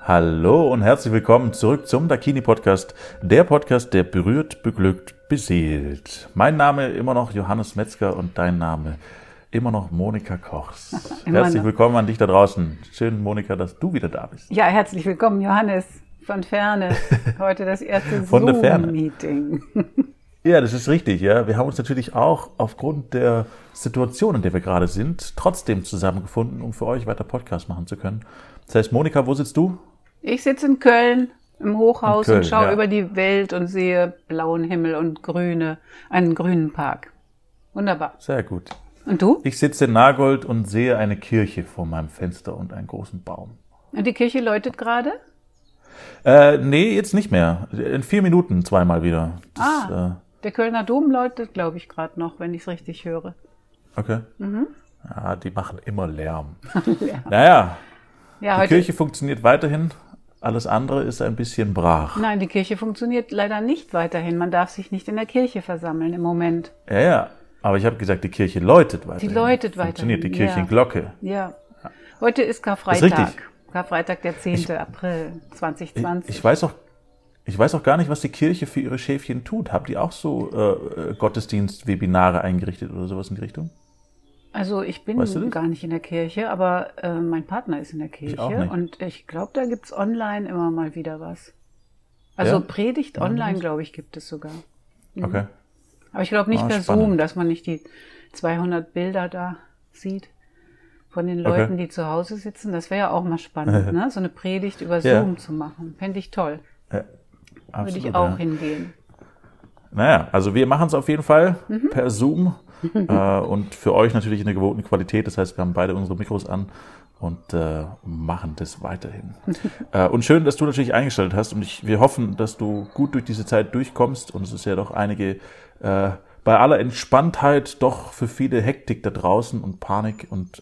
Hallo und herzlich willkommen zurück zum Dakini-Podcast, der Podcast, der berührt, beglückt, beseelt. Mein Name immer noch Johannes Metzger und dein Name immer noch Monika Kochs. Herzlich willkommen an dich da draußen. Schön, Monika, dass du wieder da bist. Ja, herzlich willkommen, Johannes, von Ferne. Heute das erste Zoom-Meeting. Ja, das ist richtig. Ja, wir haben uns natürlich auch aufgrund der Situation, in der wir gerade sind, trotzdem zusammengefunden, um für euch weiter Podcast machen zu können. Das heißt, Monika, wo sitzt du? Ich sitze in Köln im Hochhaus und schaue über die Welt und sehe blauen Himmel und einen grünen Park. Wunderbar. Sehr gut. Und du? Ich sitze in Nagold und sehe eine Kirche vor meinem Fenster und einen großen Baum. Und die Kirche läutet gerade? Nee, jetzt nicht mehr. In 4 Minuten zweimal wieder. Der Kölner Dom läutet, glaube ich, gerade noch, wenn ich es richtig höre. Okay. Ja, die machen immer Lärm. Ja. Naja, Ja, die Kirche funktioniert weiterhin. Alles andere ist ein bisschen brach. Nein, die Kirche funktioniert leider nicht weiterhin. Man darf sich nicht in der Kirche versammeln im Moment. Ja. Aber ich habe gesagt, die Kirche läutet weiterhin. Die läutet funktioniert weiterhin. Die Kirchenglocke. Ja. Heute ist Karfreitag. Ist richtig. Karfreitag, der 10. April 2020. Ich weiß auch gar nicht, was die Kirche für ihre Schäfchen tut. Habt ihr auch so Gottesdienst-Webinare eingerichtet oder sowas in die Richtung? Also ich bin gar nicht in der Kirche, aber mein Partner ist in der Kirche. Ich auch nicht. Und ich glaube, da gibt's online immer mal wieder was. Also Ja? Predigt online, glaube ich, gibt es sogar. Okay. Aber ich glaube nicht per spannend. Zoom, dass man nicht die 200 Bilder da sieht von den Leuten, die zu Hause sitzen. Das wäre ja auch mal spannend, ne? So eine Predigt über Zoom zu machen. Fände ich toll. Ja, absolut, Würde ich auch hingehen. Naja, also wir machen es auf jeden Fall per Zoom und für euch natürlich in der gewohnten Qualität. Das heißt, wir haben beide unsere Mikros an und machen das weiterhin. Und schön, dass du natürlich eingestellt hast und wir hoffen, dass du gut durch diese Zeit durchkommst und es ist ja doch einige, bei aller Entspanntheit doch für viele Hektik da draußen und Panik und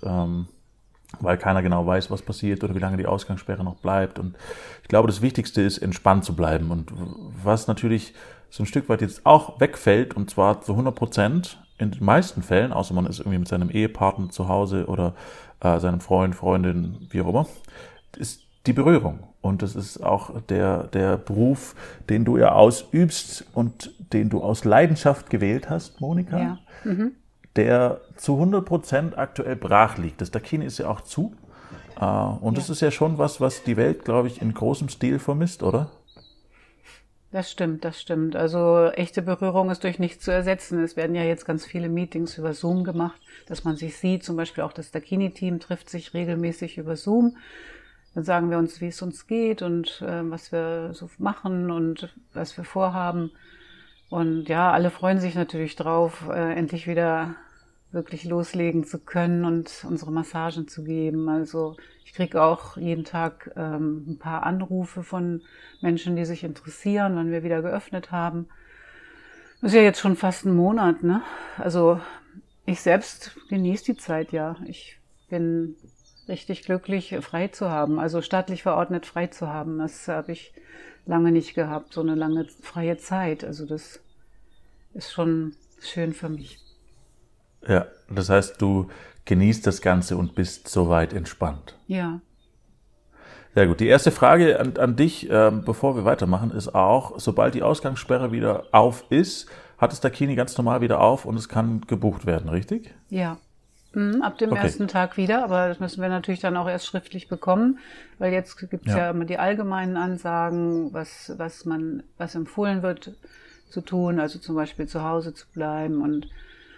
weil keiner genau weiß, was passiert oder wie lange die Ausgangssperre noch bleibt. Und ich glaube, das Wichtigste ist, entspannt zu bleiben. Und was natürlich so ein Stück weit jetzt auch wegfällt, und zwar zu 100% in den meisten Fällen, außer man ist irgendwie mit seinem Ehepartner zu Hause oder seinem Freund, Freundin, wie auch immer, ist die Berührung. Und das ist auch der Beruf, den du ja ausübst und den du aus Leidenschaft gewählt hast, Monika. Ja. Der zu 100% aktuell brach liegt. Das Dakini ist ja auch zu. Und das ist ja schon was die Welt, glaube ich, in großem Stil vermisst, oder? Das stimmt. Also echte Berührung ist durch nichts zu ersetzen. Es werden ja jetzt ganz viele Meetings über Zoom gemacht, dass man sich sieht. Zum Beispiel auch das Dakini-Team trifft sich regelmäßig über Zoom. Dann sagen wir uns, wie es uns geht und was wir so machen und was wir vorhaben. Und ja, alle freuen sich natürlich drauf, endlich wieder wirklich loslegen zu können und unsere Massagen zu geben. Also ich kriege auch jeden Tag ein paar Anrufe von Menschen, die sich interessieren, wann wir wieder geöffnet haben. Das ist ja jetzt schon fast ein Monat, ne? Also ich selbst genieße die Zeit, ja. Ich bin richtig glücklich, frei zu haben, also staatlich verordnet frei zu haben. Das habe ich lange nicht gehabt, so eine lange freie Zeit. Also das ist schon schön für mich. Ja, das heißt, du genießt das Ganze und bist soweit entspannt. Ja. Sehr gut. Die erste Frage an dich, bevor wir weitermachen, ist auch, sobald die Ausgangssperre wieder auf ist, hat das Dakini ganz normal wieder auf und es kann gebucht werden, richtig? Ja. Ab dem ersten Tag wieder, aber das müssen wir natürlich dann auch erst schriftlich bekommen, weil jetzt gibt es ja immer die allgemeinen Ansagen, was empfohlen wird zu tun, also zum Beispiel zu Hause zu bleiben und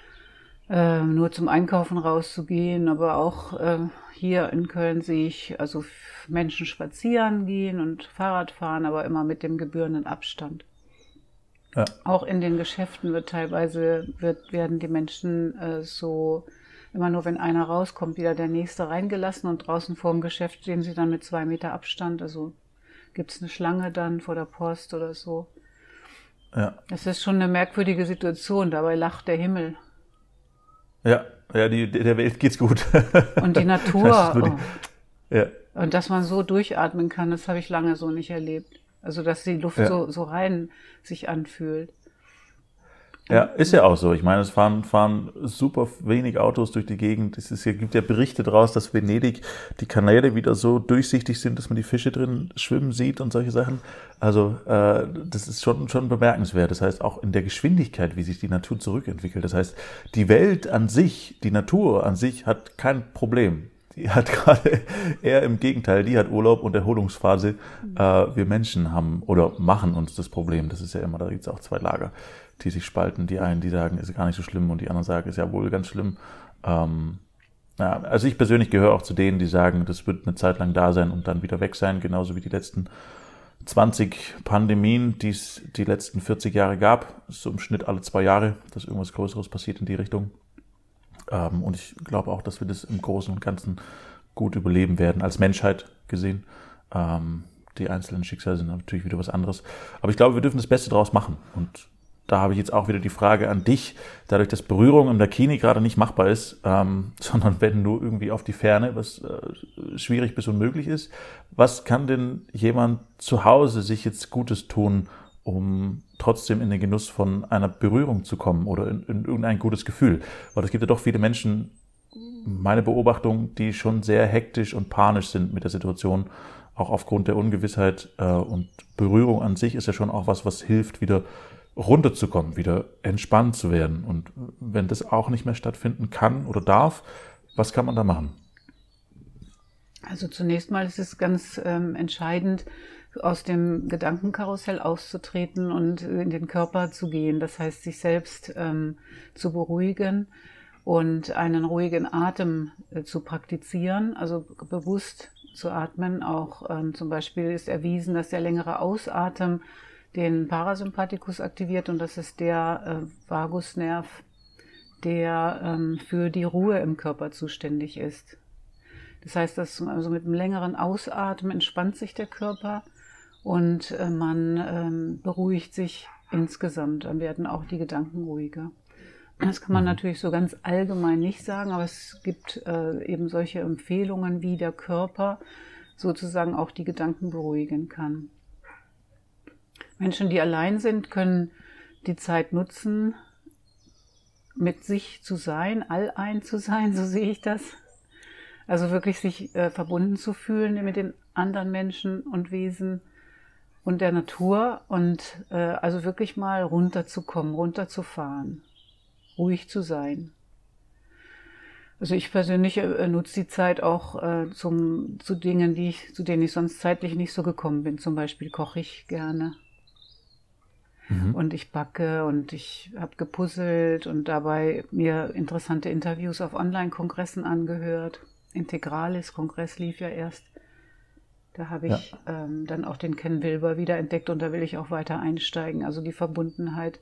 nur zum Einkaufen rauszugehen, aber auch hier in Köln sehe ich also Menschen spazieren gehen und Fahrrad fahren, aber immer mit dem gebührenden Abstand. Ja. Auch in den Geschäften werden die Menschen immer nur, wenn einer rauskommt, wieder der nächste reingelassen und draußen vor dem Geschäft stehen sie dann mit 2 Meter Abstand, also gibt es eine Schlange dann vor der Post oder so. Ja. Das ist schon eine merkwürdige Situation, dabei lacht der Himmel. Ja, der Welt geht's gut. Und die Natur. Ja. Und dass man so durchatmen kann, das habe ich lange so nicht erlebt. Also dass die Luft so rein sich anfühlt. Ja, ist ja auch so. Ich meine, es fahren super wenig Autos durch die Gegend. Gibt ja Berichte daraus, dass Venedig die Kanäle wieder so durchsichtig sind, dass man die Fische drin schwimmen sieht und solche Sachen. Also das ist schon bemerkenswert. Das heißt, auch in der Geschwindigkeit, wie sich die Natur zurückentwickelt. Das heißt, die Welt an sich, die Natur an sich hat kein Problem. Die hat gerade eher im Gegenteil, die hat Urlaub und Erholungsphase. Wir Menschen haben oder machen uns das Problem. Das ist ja immer, da gibt es auch zwei Lager, die sich spalten. Die einen, die sagen, ist gar nicht so schlimm und die anderen sagen, ist ja wohl ganz schlimm. Also ich persönlich gehöre auch zu denen, die sagen, das wird eine Zeit lang da sein und dann wieder weg sein, genauso wie die letzten 20 Pandemien, die es die letzten 40 Jahre gab. So im Schnitt alle 2 Jahre, dass irgendwas Größeres passiert in die Richtung. Und ich glaube auch, dass wir das im Großen und Ganzen gut überleben werden, als Menschheit gesehen. Die einzelnen Schicksale sind natürlich wieder was anderes. Aber ich glaube, wir dürfen das Beste draus machen. Und da habe ich jetzt auch wieder die Frage an dich, dadurch, dass Berührung im Dakini gerade nicht machbar ist, sondern wenn nur irgendwie auf die Ferne, was schwierig bis unmöglich ist, was kann denn jemand zu Hause sich jetzt Gutes tun, um trotzdem in den Genuss von einer Berührung zu kommen oder in irgendein gutes Gefühl? Weil es gibt ja doch viele Menschen, meine Beobachtung, die schon sehr hektisch und panisch sind mit der Situation, auch aufgrund der Ungewissheit. Und Berührung an sich ist ja schon auch was hilft, wieder runterzukommen, wieder entspannt zu werden. Und wenn das auch nicht mehr stattfinden kann oder darf, was kann man da machen? Also zunächst mal ist es ganz entscheidend, aus dem Gedankenkarussell auszutreten und in den Körper zu gehen. Das heißt, sich selbst zu beruhigen und einen ruhigen Atem zu praktizieren, also bewusst zu atmen. Auch zum Beispiel ist erwiesen, dass der längere Ausatmen den Parasympathikus aktiviert und das ist der Vagusnerv, der für die Ruhe im Körper zuständig ist. Das heißt, dass also mit einem längeren Ausatmen entspannt sich der Körper und man beruhigt sich insgesamt. Dann werden auch die Gedanken ruhiger. Das kann man natürlich so ganz allgemein nicht sagen, aber es gibt eben solche Empfehlungen, wie der Körper sozusagen auch die Gedanken beruhigen kann. Menschen, die allein sind, können die Zeit nutzen, mit sich zu sein, allein zu sein, so sehe ich das. Also wirklich sich verbunden zu fühlen mit den anderen Menschen und Wesen und der Natur und also wirklich mal runterzukommen, runterzufahren, ruhig zu sein. Also ich persönlich nutze die Zeit auch zu Dingen, zu denen ich sonst zeitlich nicht so gekommen bin. Zum Beispiel koche ich gerne. Und ich backe und ich habe gepuzzelt und dabei mir interessante Interviews auf Online-Kongressen angehört. Integralis-Kongress lief ja erst. Da habe ich dann auch den Ken Wilber wieder entdeckt und da will ich auch weiter einsteigen. Also die Verbundenheit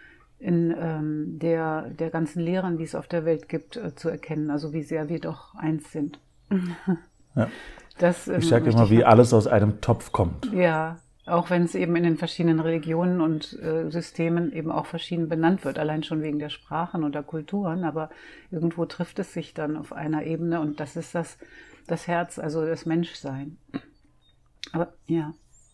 in der ganzen Lehren, die es auf der Welt gibt, zu erkennen. Also wie sehr wir doch eins sind. Ja. Ich sage immer, wie alles aus einem Topf kommt. Ja, auch wenn es eben in den verschiedenen Religionen und Systemen eben auch verschieden benannt wird, allein schon wegen der Sprachen und der Kulturen, aber irgendwo trifft es sich dann auf einer Ebene und das ist das Herz, also das Menschsein. Aber ja.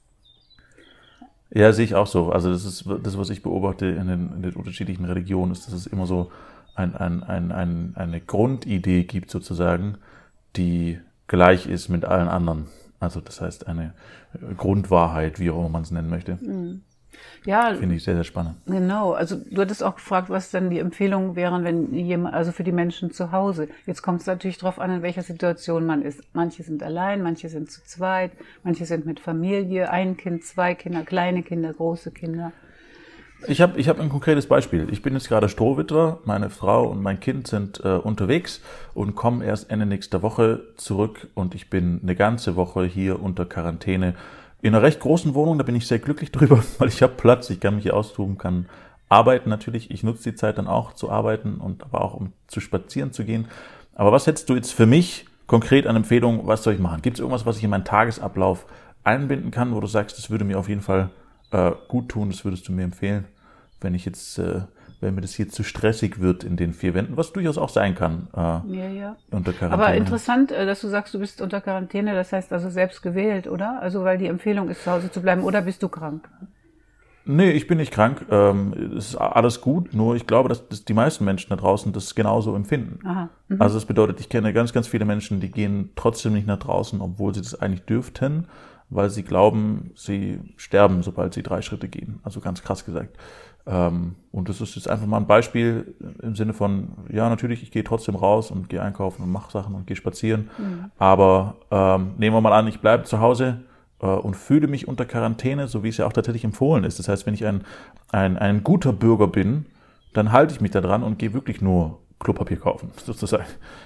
Ja, sehe ich auch so. Also das ist das, was ich beobachte in den unterschiedlichen Religionen, ist, dass es immer so eine Grundidee gibt sozusagen, die gleich ist mit allen anderen. Also das heißt eine Grundwahrheit, wie auch immer man es nennen möchte. Ja, finde ich sehr, sehr spannend. Genau, also du hattest auch gefragt, was dann die Empfehlungen wären, wenn jemand, also für die Menschen zu Hause. Jetzt kommt es natürlich darauf an, in welcher Situation man ist. Manche sind allein, manche sind zu zweit, manche sind mit Familie, ein Kind, 2 Kinder, kleine Kinder, große Kinder. Ich hab ein konkretes Beispiel. Ich bin jetzt gerade Strohwitwer, meine Frau und mein Kind sind unterwegs und kommen erst Ende nächster Woche zurück und ich bin eine ganze Woche hier unter Quarantäne in einer recht großen Wohnung. Da bin ich sehr glücklich drüber, weil ich habe Platz, ich kann mich hier austoben, kann arbeiten natürlich. Ich nutze die Zeit dann auch zu arbeiten und aber auch um zu spazieren zu gehen. Aber was hättest du jetzt für mich konkret an Empfehlungen, was soll ich machen? Gibt es irgendwas, was ich in meinen Tagesablauf einbinden kann, wo du sagst, das würde mir auf jeden Fall gut tun, das würdest du mir empfehlen, wenn mir das hier zu stressig wird in den 4 Wänden, was durchaus auch sein kann unter Quarantäne. Aber interessant, dass du sagst, du bist unter Quarantäne, das heißt also selbst gewählt, oder? Also weil die Empfehlung ist, zu Hause zu bleiben, oder bist du krank? Nee, ich bin nicht krank. Es ist alles gut, nur ich glaube, dass die meisten Menschen da draußen das genauso empfinden. Aha. Also das bedeutet, ich kenne ganz, ganz viele Menschen, die gehen trotzdem nicht nach draußen, obwohl sie das eigentlich dürften, weil sie glauben, sie sterben, sobald sie 3 Schritte gehen. Also ganz krass gesagt. Und das ist jetzt einfach mal ein Beispiel im Sinne von, ja, natürlich, ich gehe trotzdem raus und gehe einkaufen und mache Sachen und gehe spazieren. Aber nehmen wir mal an, ich bleibe zu Hause und fühle mich unter Quarantäne, so wie es ja auch tatsächlich empfohlen ist. Das heißt, wenn ich ein guter Bürger bin, dann halte ich mich da dran und gehe wirklich nur Klopapier kaufen, sozusagen.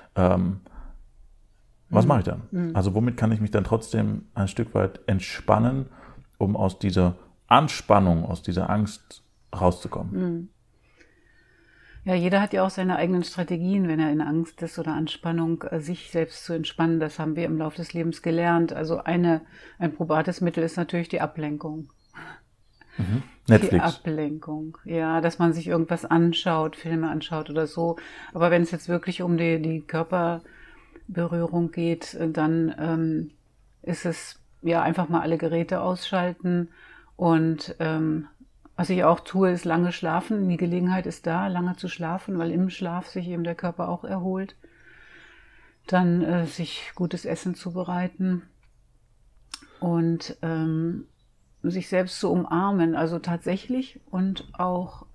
Was mache ich dann? Also womit kann ich mich dann trotzdem ein Stück weit entspannen, um aus dieser Anspannung, aus dieser Angst rauszukommen? Ja, jeder hat ja auch seine eigenen Strategien, wenn er in Angst ist oder Anspannung, sich selbst zu entspannen. Das haben wir im Laufe des Lebens gelernt. Also ein probates Mittel ist natürlich die Ablenkung. Netflix. Die Ablenkung, ja, dass man sich irgendwas anschaut, Filme anschaut oder so. Aber wenn es jetzt wirklich um die Körperberührung geht, dann ist es ja einfach mal alle Geräte ausschalten. Und was ich auch tue, ist lange schlafen. Die Gelegenheit ist da, lange zu schlafen, weil im Schlaf sich eben der Körper auch erholt. Dann sich gutes Essen zubereiten und sich selbst zu umarmen, also tatsächlich, und auch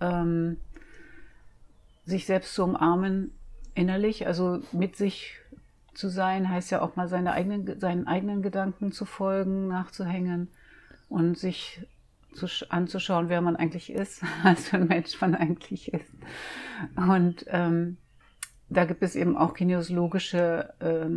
sich selbst zu umarmen innerlich, also mit sich zu sein, heißt ja auch mal seinen eigenen Gedanken zu folgen, nachzuhängen und sich anzuschauen, wer man eigentlich ist, was für ein Mensch man eigentlich ist. Und da gibt es eben auch kinesiologische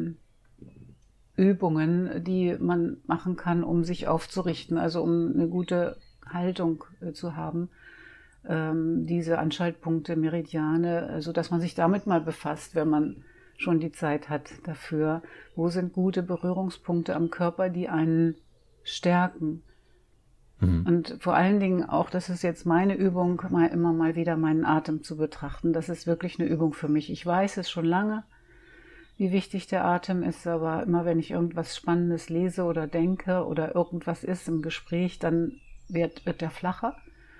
Übungen, die man machen kann, um sich aufzurichten, also um eine gute Haltung zu haben. Diese Anschaltpunkte, Meridiane, also dass man sich damit mal befasst, wenn man schon die Zeit hat dafür. Wo sind gute Berührungspunkte am Körper, die einen stärken? Und vor allen Dingen auch, das ist jetzt meine Übung, immer mal wieder meinen Atem zu betrachten. Das ist wirklich eine Übung für mich. Ich weiß es schon lange, wie wichtig der Atem ist, aber immer wenn ich irgendwas Spannendes lese oder denke oder irgendwas ist im Gespräch, dann wird der flacher.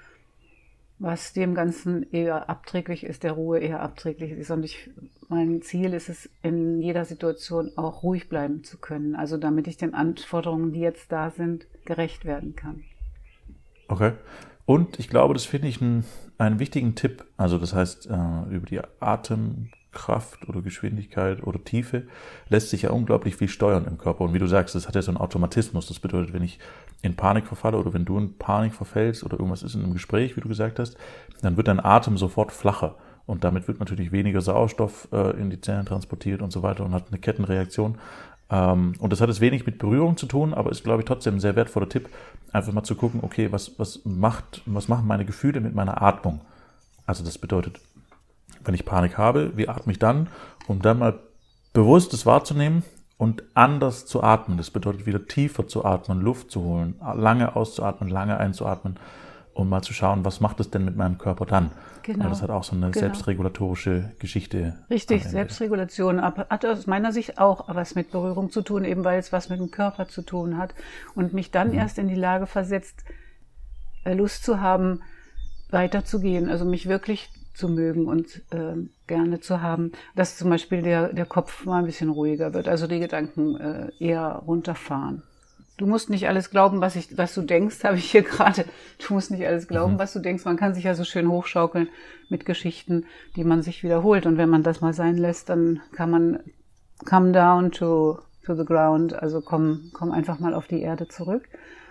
Was dem Ganzen eher abträglich ist, der Ruhe eher abträglich ist. Und mein Ziel ist es, in jeder Situation auch ruhig bleiben zu können. Also damit ich den Anforderungen, die jetzt da sind, gerecht werden kann. Okay. Und ich glaube, das finde ich einen wichtigen Tipp. Also das heißt, über die Atemkraft oder Geschwindigkeit oder Tiefe lässt sich ja unglaublich viel steuern im Körper. Und wie du sagst, das hat ja so einen Automatismus. Das bedeutet, wenn ich in Panik verfalle oder wenn du in Panik verfällst oder irgendwas ist in einem Gespräch, wie du gesagt hast, dann wird dein Atem sofort flacher. Und damit wird natürlich weniger Sauerstoff in die Zellen transportiert und so weiter und hat eine Kettenreaktion. Und das hat es wenig mit Berührung zu tun, aber ist, glaube ich, trotzdem ein sehr wertvoller Tipp, einfach mal zu gucken, okay, was machen meine Gefühle mit meiner Atmung? Also das bedeutet, wenn ich Panik habe, wie atme ich dann, um dann mal bewusst das wahrzunehmen und anders zu atmen. Das bedeutet, wieder tiefer zu atmen, Luft zu holen, lange auszuatmen, lange einzuatmen, um mal zu schauen, was macht es denn mit meinem Körper dann? Genau. Das hat auch so eine selbstregulatorische Geschichte. Richtig, Selbstregulation hat aus meiner Sicht auch was mit Berührung zu tun, eben weil es was mit dem Körper zu tun hat und mich dann erst in die Lage versetzt, Lust zu haben, weiterzugehen, also mich wirklich zu mögen und gerne zu haben, dass zum Beispiel der Kopf mal ein bisschen ruhiger wird, also die Gedanken eher runterfahren. Du musst nicht alles glauben, was du denkst, habe ich hier gerade. Du musst nicht alles glauben, was du denkst. Man kann sich ja so schön hochschaukeln mit Geschichten, die man sich wiederholt. Und wenn man das mal sein lässt, dann kann man come down to the ground, also komm einfach mal auf die Erde zurück.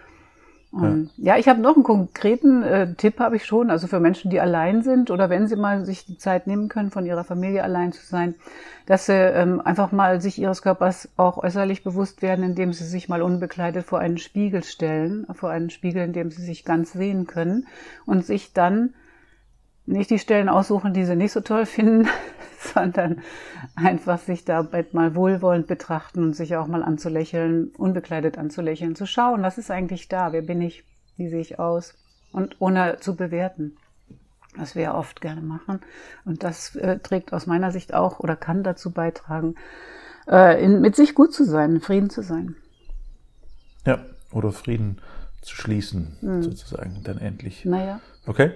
Ja, ich habe noch einen konkreten Tipp, habe ich schon, also für Menschen, die allein sind oder wenn sie mal sich die Zeit nehmen können, von ihrer Familie allein zu sein, dass sie einfach mal sich ihres Körpers auch äußerlich bewusst werden, indem sie sich mal unbekleidet vor einen Spiegel stellen, vor einen Spiegel, in dem sie sich ganz sehen können und sich dann nicht die Stellen aussuchen, die sie nicht so toll finden, sondern einfach sich dabei mal wohlwollend betrachten und sich auch mal anzulächeln, unbekleidet anzulächeln, zu schauen, was ist eigentlich da, wer bin ich, wie sehe ich aus und ohne zu bewerten, was wir ja oft gerne machen. Und das trägt aus meiner Sicht auch oder kann dazu beitragen, mit sich gut zu sein, in Frieden zu sein. Ja, oder Frieden zu schließen, sozusagen, dann endlich. Naja. Okay?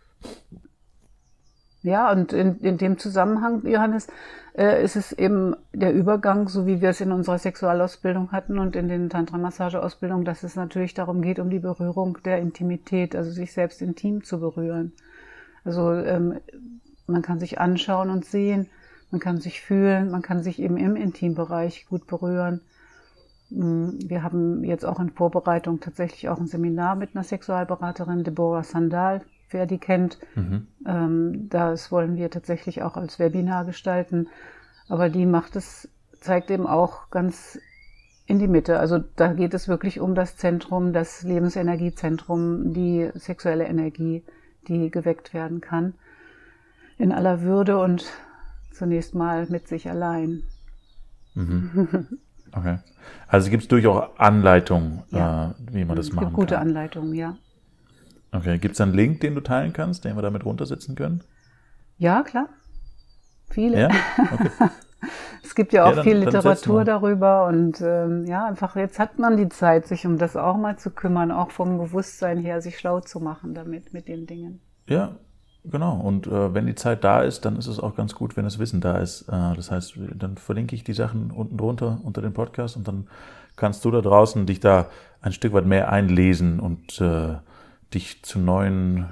Ja, und in dem Zusammenhang, Johannes, ist es eben der Übergang, so wie wir es in unserer Sexualausbildung hatten und in den Tantra-Massage-Ausbildungen, dass es natürlich darum geht, um die Berührung der Intimität, also sich selbst intim zu berühren. Also man kann sich anschauen und sehen, man kann sich fühlen, man kann sich eben im Intimbereich gut berühren. Wir haben jetzt auch in Vorbereitung tatsächlich auch ein Seminar mit einer Sexualberaterin, Deborah Sandal, wer die kennt. Das wollen wir tatsächlich auch als Webinar gestalten. Aber die zeigt eben auch ganz in die Mitte. Also da geht es wirklich um das Zentrum, das Lebensenergiezentrum, die sexuelle Energie, die geweckt werden kann. In aller Würde und zunächst mal mit sich allein. Okay. Also gibt es durchaus Anleitungen, Ja. wie man das machen kann. Es gibt gute Anleitungen, ja. Okay. Gibt es einen Link, den du teilen kannst, den wir damit runtersetzen können? Ja, klar. Viele. Ja? Okay. Es gibt ja auch dann- viel dann setzen Literatur wir. darüber und einfach jetzt hat man die Zeit, sich um das auch mal zu kümmern, auch vom Bewusstsein her, sich schlau zu machen damit, mit den Dingen. Ja, genau. Und wenn die Zeit da ist, dann ist es auch ganz gut, wenn das Wissen da ist. Das heißt, dann verlinke ich die Sachen unten drunter unter dem Podcast und dann kannst du da draußen dich da ein Stück weit mehr einlesen und dich zu neuen,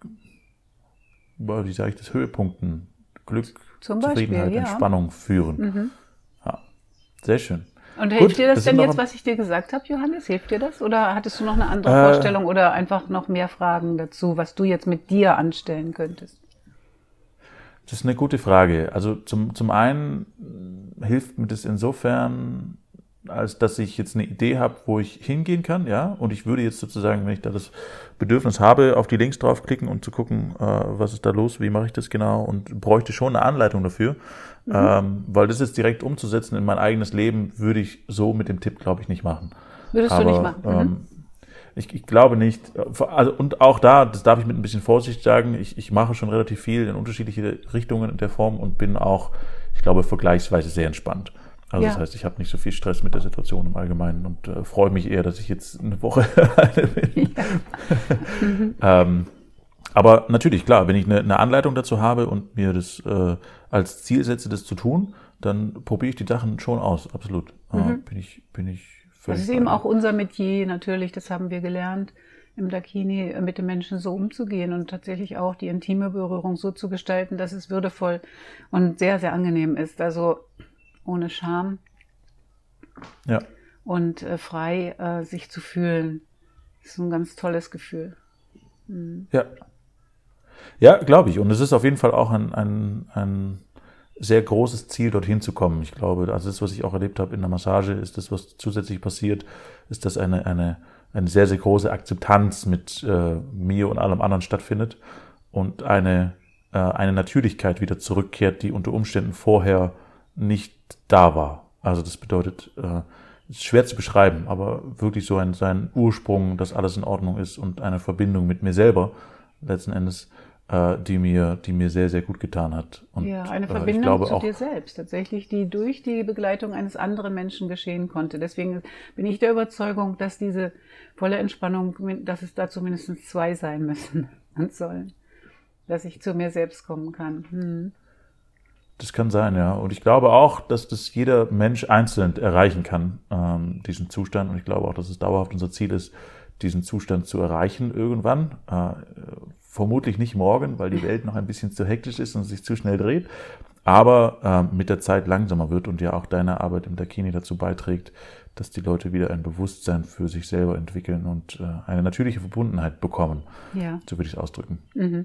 wie sage ich das, Höhepunkten, Glück, Zum Beispiel, Zufriedenheit, ja. Entspannung führen. Ja, sehr schön. Und hilft dir das wir sind denn noch jetzt, was ich dir gesagt habe, Johannes? Hilft dir das? Oder hattest du noch eine andere Vorstellung oder einfach noch mehr Fragen dazu, was du jetzt mit dir anstellen könntest? Das ist eine gute Frage. Also zum einen hilft mir das insofern, als dass ich jetzt eine Idee habe, wo ich hingehen kann, ja. Und ich würde jetzt sozusagen, wenn ich da das Bedürfnis habe, auf die Links draufklicken und zu gucken, was ist da los, wie mache ich das genau und bräuchte schon eine Anleitung dafür. Weil das jetzt direkt umzusetzen in mein eigenes Leben, würde ich so mit dem Tipp, glaube ich, nicht machen. Würdest du nicht machen? Ich glaube nicht. Also, und auch da, das darf ich mit ein bisschen Vorsicht sagen, ich mache schon relativ viel in unterschiedliche Richtungen in der Form und bin auch, ich glaube, vergleichsweise sehr entspannt. Also Ja. das heißt, ich habe nicht so viel Stress mit der Situation im Allgemeinen und freue mich eher, dass ich jetzt eine Woche alleine bin. Aber natürlich, klar, wenn ich eine Anleitung dazu habe und mir das als Ziel setze, das zu tun, dann probiere ich die Sachen schon aus, absolut. Bin ich völlig Das ist eben bei dir. auch unser Metier, natürlich, das haben wir gelernt, im Dakini mit den Menschen so umzugehen und tatsächlich auch die intime Berührung so zu gestalten, dass es würdevoll und sehr, sehr angenehm ist. Also ohne Scham Ja. und frei sich zu fühlen. Das ist ein ganz tolles Gefühl. Ja. Ja, glaube ich. Und es ist auf jeden Fall auch ein sehr großes Ziel, dorthin zu kommen. Ich glaube, also das, was ich auch erlebt habe in der Massage, ist das, was zusätzlich passiert, ist, dass eine sehr, sehr große Akzeptanz mit mir und allem anderen stattfindet und eine Natürlichkeit wieder zurückkehrt, die unter Umständen vorher nicht da war. Also das bedeutet, ist schwer zu beschreiben, aber wirklich so sein Ursprung, dass alles in Ordnung ist und eine Verbindung mit mir selber letzten Endes, die mir sehr, sehr gut getan hat. Und, Ja, eine ich Verbindung glaube zu auch, dir selbst, tatsächlich, die durch die Begleitung eines anderen Menschen geschehen konnte. Deswegen bin ich der Überzeugung, dass diese volle Entspannung, dass es dazu mindestens 2 sein müssen und sollen, dass ich zu mir selbst kommen kann. das kann sein, ja. Und ich glaube auch, dass das jeder Mensch einzeln erreichen kann, diesen Zustand. Und ich glaube auch, dass es dauerhaft unser Ziel ist, diesen Zustand zu erreichen irgendwann. Vermutlich nicht morgen, weil die Welt noch ein bisschen zu hektisch ist und sich zu schnell dreht. Aber mit der Zeit langsamer wird und ja auch deine Arbeit im Dakini dazu beiträgt, dass die Leute wieder ein Bewusstsein für sich selber entwickeln und eine natürliche Verbundenheit bekommen. Ja. So würde ich es ausdrücken.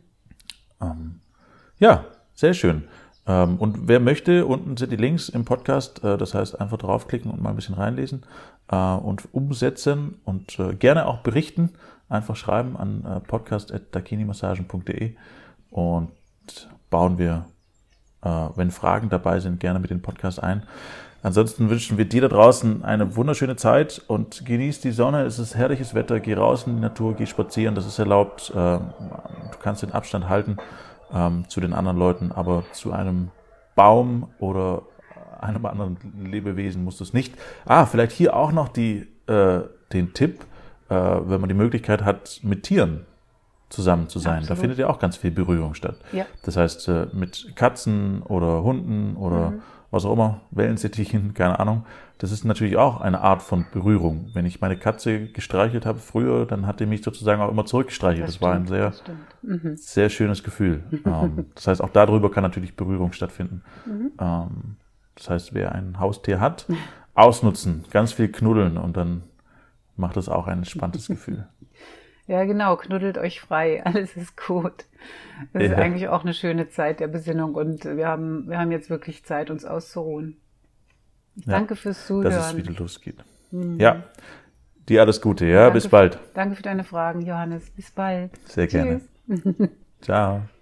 Ja, sehr schön. Und wer möchte, unten sind die Links im Podcast, das heißt einfach draufklicken und mal ein bisschen reinlesen und umsetzen und gerne auch berichten. Einfach schreiben an podcast@dakinimassagen.de und bauen wir, wenn Fragen dabei sind, gerne mit den Podcast ein. Ansonsten wünschen wir dir da draußen eine wunderschöne Zeit und genieß die Sonne. Es ist herrliches Wetter. Geh raus in die Natur, geh spazieren, das ist erlaubt. Du kannst den Abstand halten zu den anderen Leuten, aber zu einem Baum oder einem anderen Lebewesen musst du es nicht. Vielleicht hier auch noch den Tipp. wenn man die Möglichkeit hat, mit Tieren zusammen zu sein. Absolut. Da findet ja auch ganz viel Berührung statt. Ja. Das heißt, mit Katzen oder Hunden oder was auch immer, Wellensittichen, keine Ahnung. Das ist natürlich auch eine Art von Berührung. Wenn ich meine Katze gestreichelt habe früher, dann hat die mich sozusagen auch immer zurückgestreichelt. Das war ein sehr schönes Gefühl. Das heißt, auch darüber kann natürlich Berührung stattfinden. Das heißt, wer ein Haustier hat, ausnutzen, ganz viel knuddeln und dann macht es auch ein entspanntes Gefühl. Ja, genau, knuddelt euch frei, alles ist gut. Das ist eigentlich auch eine schöne Zeit der Besinnung und wir haben jetzt wirklich Zeit, uns auszuruhen. Danke fürs Zuhören. Dass es wieder losgeht. Ja, dir alles Gute, ja, bis bald. Danke für deine Fragen, Johannes. Bis bald. Sehr gerne. Tschüss. Ciao.